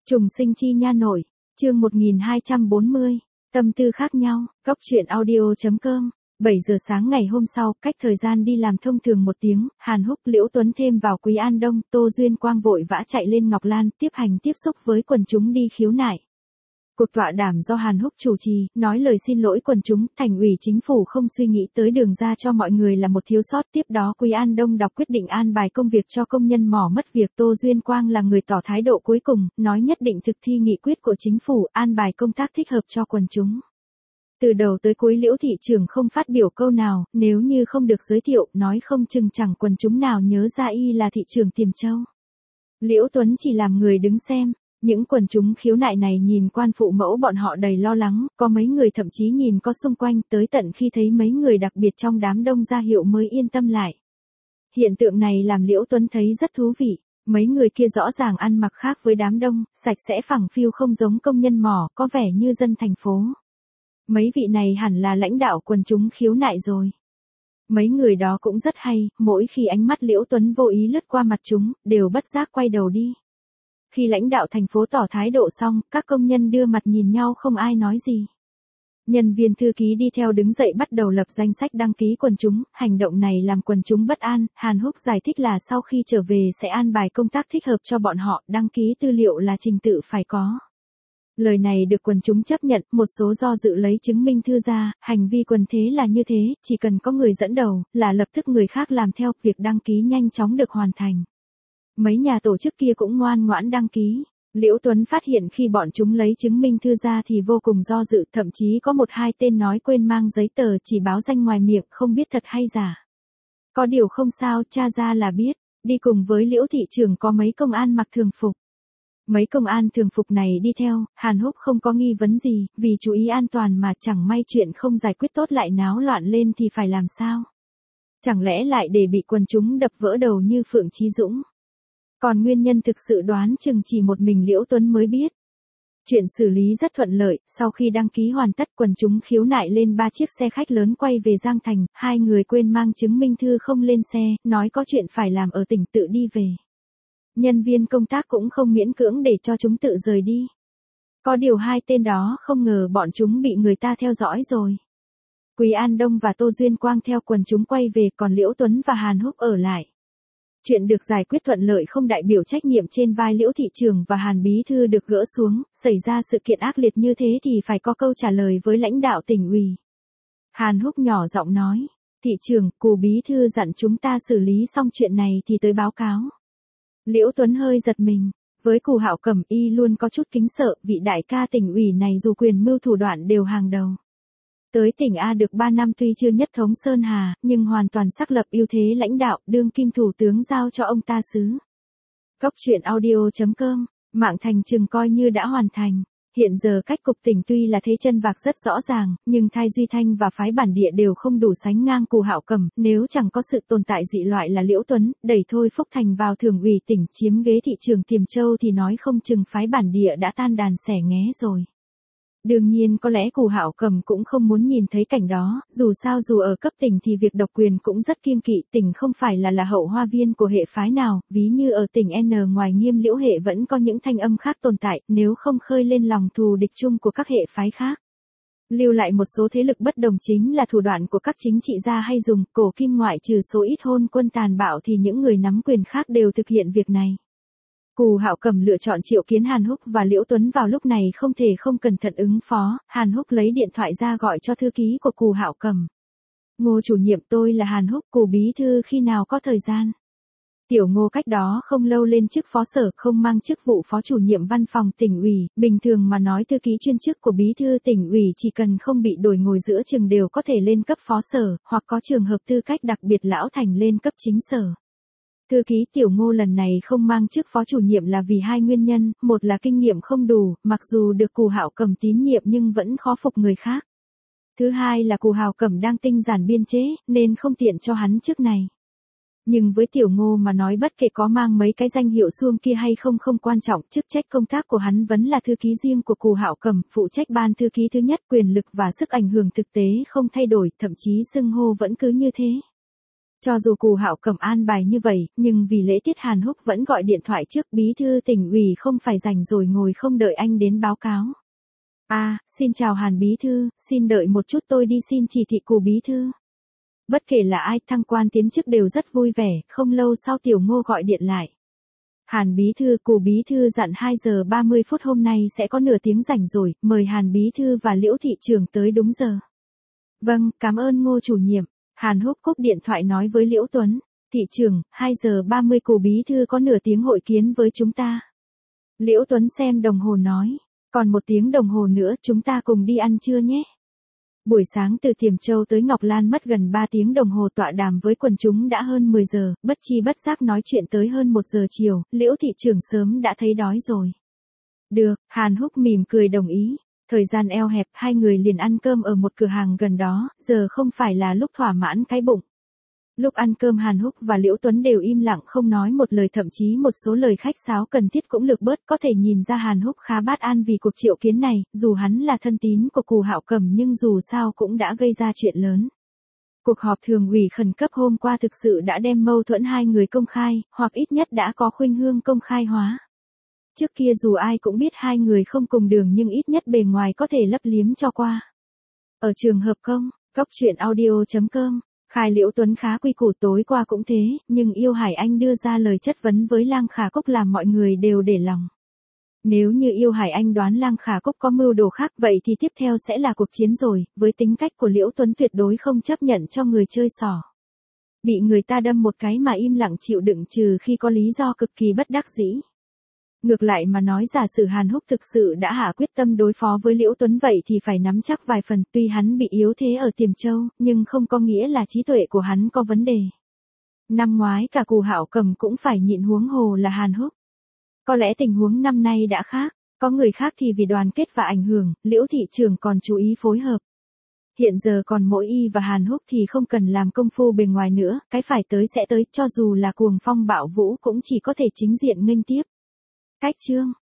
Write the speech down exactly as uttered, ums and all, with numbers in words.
Trùng sinh chi nha nội, chương một nghìn hai trăm bốn mươi, tâm tư khác nhau, góc truyện audio.com. bảy giờ sáng ngày hôm sau, cách thời gian đi làm thông thường một tiếng, Hàn Húc, Liễu Tuấn thêm vào Quý An Đông, Tô Duyên Quang vội vã chạy lên Ngọc Lan, tiếp hành tiếp xúc với quần chúng đi khiếu nại. Cuộc tọa đàm do Hàn Húc chủ trì, nói lời xin lỗi quần chúng, thành ủy chính phủ không suy nghĩ tới đường ra cho mọi người là một thiếu sót. Tiếp đó Quý An Đông đọc quyết định an bài công việc cho công nhân mỏ mất việc. Tô Duyên Quang là người tỏ thái độ cuối cùng, nói nhất định thực thi nghị quyết của chính phủ, an bài công tác thích hợp cho quần chúng. Từ đầu tới cuối Liễu thị trưởng không phát biểu câu nào, nếu như không được giới thiệu, nói không chừng chẳng quần chúng nào nhớ ra y là thị trưởng Tiềm Châu. Liễu Tuấn chỉ làm người đứng xem. Những quần chúng khiếu nại này nhìn quan phụ mẫu bọn họ đầy lo lắng, có mấy người thậm chí nhìn có xung quanh, tới tận khi thấy mấy người đặc biệt trong đám đông ra hiệu mới yên tâm lại. Hiện tượng này làm Liễu Tuấn thấy rất thú vị, mấy người kia rõ ràng ăn mặc khác với đám đông, sạch sẽ phẳng phiu không giống công nhân mỏ, có vẻ như dân thành phố. Mấy vị này hẳn là lãnh đạo quần chúng khiếu nại rồi. Mấy người đó cũng rất hay, mỗi khi ánh mắt Liễu Tuấn vô ý lướt qua mặt chúng, đều bất giác quay đầu đi. Khi lãnh đạo thành phố tỏ thái độ xong, các công nhân đưa mặt nhìn nhau không ai nói gì. Nhân viên thư ký đi theo đứng dậy bắt đầu lập danh sách đăng ký quần chúng, hành động này làm quần chúng bất an. Hàn Húc giải thích là sau khi trở về sẽ an bài công tác thích hợp cho bọn họ, đăng ký tư liệu là trình tự phải có. Lời này được quần chúng chấp nhận, một số do dự lấy chứng minh thư ra, hành vi quần thế là như thế, chỉ cần có người dẫn đầu, là lập tức người khác làm theo, việc đăng ký nhanh chóng được hoàn thành. Mấy nhà tổ chức kia cũng ngoan ngoãn đăng ký. Liễu Tuấn phát hiện khi bọn chúng lấy chứng minh thư ra thì vô cùng do dự, thậm chí có một hai tên nói quên mang giấy tờ, chỉ báo danh ngoài miệng, không biết thật hay giả. Có điều không sao, tra ra là biết. Đi cùng với Liễu thị trưởng có mấy công an mặc thường phục. Mấy công an thường phục này đi theo, Hàn Húc không có nghi vấn gì, vì chú ý an toàn mà, chẳng may chuyện không giải quyết tốt lại náo loạn lên thì phải làm sao? Chẳng lẽ lại để bị quần chúng đập vỡ đầu như Phượng Chí Dũng? Còn nguyên nhân thực sự đoán chừng chỉ một mình Liễu Tuấn mới biết. Chuyện xử lý rất thuận lợi, sau khi đăng ký hoàn tất quần chúng khiếu nại lên ba chiếc xe khách lớn quay về Giang Thành, hai người quên mang chứng minh thư không lên xe, nói có chuyện phải làm ở tỉnh tự đi về. Nhân viên công tác cũng không miễn cưỡng để cho chúng tự rời đi. Có điều hai tên đó không ngờ bọn chúng bị người ta theo dõi rồi. Quý An Đông và Tô Duyên Quang theo quần chúng quay về, còn Liễu Tuấn và Hàn Húc ở lại. Chuyện được giải quyết thuận lợi không đại biểu trách nhiệm trên vai Liễu thị trưởng và Hàn bí thư được gỡ xuống, xảy ra sự kiện ác liệt như thế thì phải có câu trả lời với lãnh đạo tỉnh ủy. Hàn Húc nhỏ giọng nói, thị trưởng, Cù bí thư dặn chúng ta xử lý xong chuyện này thì tới báo cáo. Liễu Tuấn hơi giật mình, với Cù Hạo Cẩm y luôn có chút kính sợ, vị đại ca tỉnh ủy này dù quyền mưu thủ đoạn đều hàng đầu. Tới tỉnh A được ba năm tuy chưa nhất thống Sơn Hà, nhưng hoàn toàn xác lập ưu thế lãnh đạo, đương kim thủ tướng giao cho ông ta xứ. Góc truyện audio.com, mạng thành chừng coi như đã hoàn thành. Hiện giờ cách cục tỉnh tuy là thế chân vạc rất rõ ràng, nhưng Thái Duy Thanh và phái bản địa đều không đủ sánh ngang Cù Hạo Cẩm, nếu chẳng có sự tồn tại dị loại là Liễu Tuấn, đẩy Thôi Phúc Thành vào thường ủy tỉnh chiếm ghế thị trường Tiềm Châu thì nói không chừng phái bản địa đã tan đàn xẻ nghé rồi. Đương nhiên có lẽ Cù Hạo Cẩm cũng không muốn nhìn thấy cảnh đó, dù sao dù ở cấp tỉnh thì việc độc quyền cũng rất kiêng kỵ, tỉnh không phải là là hậu hoa viên của hệ phái nào, ví như ở tỉnh N ngoài Nghiêm Liễu hệ vẫn có những thanh âm khác tồn tại, nếu không khơi lên lòng thù địch chung của các hệ phái khác. Lưu lại một số thế lực bất đồng chính là thủ đoạn của các chính trị gia hay dùng, cổ kim ngoại trừ số ít hôn quân tàn bạo thì những người nắm quyền khác đều thực hiện việc này. Cù Hạo Cẩm lựa chọn triệu kiến Hàn Húc và Liễu Tuấn vào lúc này không thể không cẩn thận ứng phó, Hàn Húc lấy điện thoại ra gọi cho thư ký của Cù Hạo Cẩm. Ngô chủ nhiệm, tôi là Hàn Húc, Cù bí thư khi nào có thời gian. Tiểu Ngô cách đó không lâu lên chức phó sở, không mang chức vụ phó chủ nhiệm văn phòng tỉnh ủy, bình thường mà nói thư ký chuyên chức của bí thư tỉnh ủy chỉ cần không bị đổi ngồi giữa chừng đều có thể lên cấp phó sở, hoặc có trường hợp tư cách đặc biệt lão thành lên cấp chính sở. Thư ký Tiểu Ngô lần này không mang chức phó chủ nhiệm là vì hai nguyên nhân, một là kinh nghiệm không đủ, mặc dù được Cù Hạo Cẩm tín nhiệm nhưng vẫn khó phục người khác. Thứ hai là Cù Hạo Cẩm đang tinh giản biên chế, nên không tiện cho hắn chức này. Nhưng với Tiểu Ngô mà nói bất kể có mang mấy cái danh hiệu xuông kia hay không không quan trọng, chức trách công tác của hắn vẫn là thư ký riêng của Cù Hạo Cẩm, phụ trách ban thư ký thứ nhất, quyền lực và sức ảnh hưởng thực tế không thay đổi, thậm chí xưng hô vẫn cứ như thế. Cho dù Cù Hạo Cẩm an bài như vậy, nhưng vì lễ tiết Hàn Húc vẫn gọi điện thoại trước, bí thư tỉnh ủy không phải rảnh rồi ngồi không đợi anh đến báo cáo. À, xin chào Hàn bí thư, xin đợi một chút tôi đi xin chỉ thị Cù bí thư. Bất kể là ai, thăng quan tiến chức đều rất vui vẻ, không lâu sau Tiểu Ngô gọi điện lại. Hàn bí thư, Cù bí thư dặn hai giờ ba mươi phút hôm nay sẽ có nửa tiếng rảnh rồi, mời Hàn bí thư và Liễu thị trưởng tới đúng giờ. Vâng, cảm ơn Ngô chủ nhiệm. Hàn Húc cúp điện thoại nói với Liễu Tuấn, thị trưởng, hai giờ ba mươi Cù bí thư có nửa tiếng hội kiến với chúng ta. Liễu Tuấn xem đồng hồ nói, còn một tiếng đồng hồ nữa chúng ta cùng đi ăn trưa nhé. Buổi sáng từ Tiềm Châu tới Ngọc Lan mất gần ba tiếng đồng hồ tọa đàm với quần chúng đã hơn mười giờ, bất chi bất giác nói chuyện tới hơn một giờ chiều, Liễu thị trưởng sớm đã thấy đói rồi. Được, Hàn Húc mỉm cười đồng ý. Thời gian eo hẹp, hai người liền ăn cơm ở một cửa hàng gần đó, giờ không phải là lúc thỏa mãn cái bụng. Lúc ăn cơm Hàn Húc và Liễu Tuấn đều im lặng không nói một lời, thậm chí một số lời khách sáo cần thiết cũng lược bớt, có thể nhìn ra Hàn Húc khá bát an vì cuộc triệu kiến này, dù hắn là thân tín của Cù Hạo Cẩm nhưng dù sao cũng đã gây ra chuyện lớn. Cuộc họp thường ủy khẩn cấp hôm qua thực sự đã đem mâu thuẫn hai người công khai, hoặc ít nhất đã có khuynh hướng công khai hóa. Trước kia dù ai cũng biết hai người không cùng đường nhưng ít nhất bề ngoài có thể lấp liếm cho qua. Ở trường hợp công, góc truyện audio chấm com, khai Liễu Tuấn khá quy củ, tối qua cũng thế, nhưng Yêu Hải Anh đưa ra lời chất vấn với Lang Khả Cúc làm mọi người đều để lòng. Nếu như Yêu Hải Anh đoán Lang Khả Cúc có mưu đồ khác vậy thì tiếp theo sẽ là cuộc chiến rồi, với tính cách của Liễu Tuấn tuyệt đối không chấp nhận cho người chơi xỏ. Bị người ta đâm một cái mà im lặng chịu đựng trừ khi có lý do cực kỳ bất đắc dĩ. Ngược lại mà nói giả sử Hàn Húc thực sự đã hạ quyết tâm đối phó với Liễu Tuấn vậy thì phải nắm chắc vài phần, tuy hắn bị yếu thế ở Tiềm Châu, nhưng không có nghĩa là trí tuệ của hắn có vấn đề. Năm ngoái cả Cù Hạo Cẩm cũng phải nhịn, huống hồ là Hàn Húc. Có lẽ tình huống năm nay đã khác, có người khác thì vì đoàn kết và ảnh hưởng, Liễu thị trưởng còn chú ý phối hợp. Hiện giờ còn mỗi y và Hàn Húc thì không cần làm công phu bề ngoài nữa, cái phải tới sẽ tới, cho dù là cuồng phong bạo vũ cũng chỉ có thể chính diện nghênh tiếp. Cách chương